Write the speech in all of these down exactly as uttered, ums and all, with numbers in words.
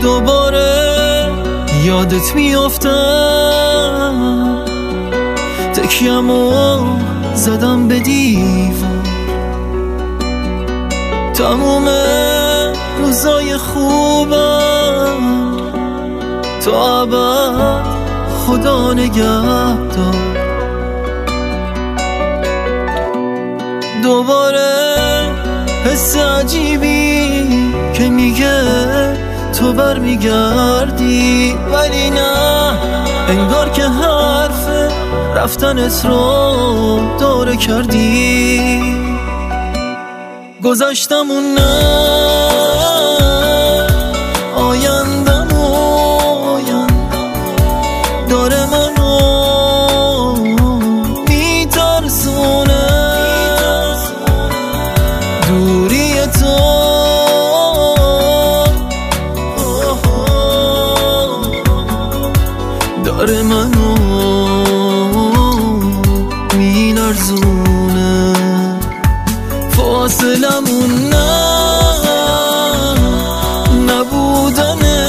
دوباره یادت میافتم، تکیه‌مو زدم به دیوار، تموم روزای خوبم تا ابد خدا نگهدار. دوباره حس عجیبی که میگه تو برمیگردی، ولی نه، انگار که حرف رفتنت رو دوره کردی. گذشتمون نه، آیندمون داره منو میترسونه. دوری تو داره منو میلرزونه. فاصلمون نه، نبودنه،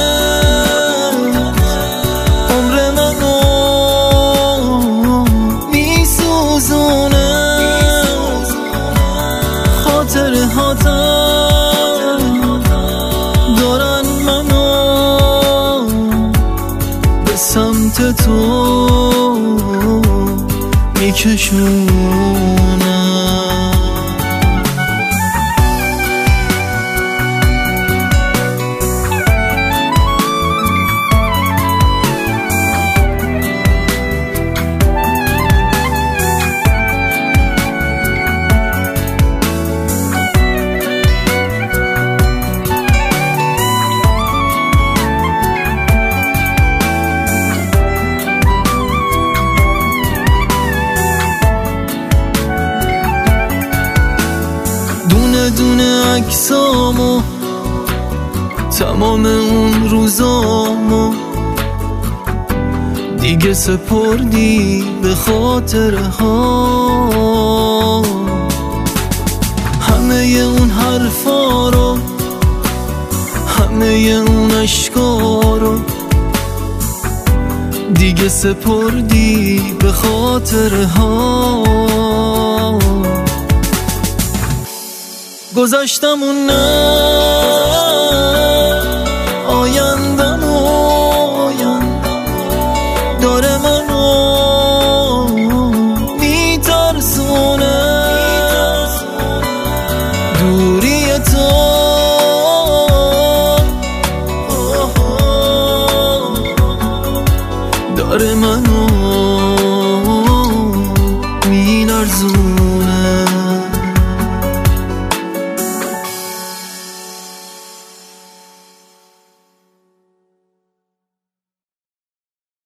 عمر منو میسوزونه. خاطره هاتم دارن منو به سمت تو میکشونه. دونه دونه عکسامو، تمام اون روزامو دیگه سپردی به خاطره ها. همه اون حرفا رو، همه اون اشکا رو دیگه سپردی به خاطره ها. گذشتمون نه، آیندمون داره منو میترسونه.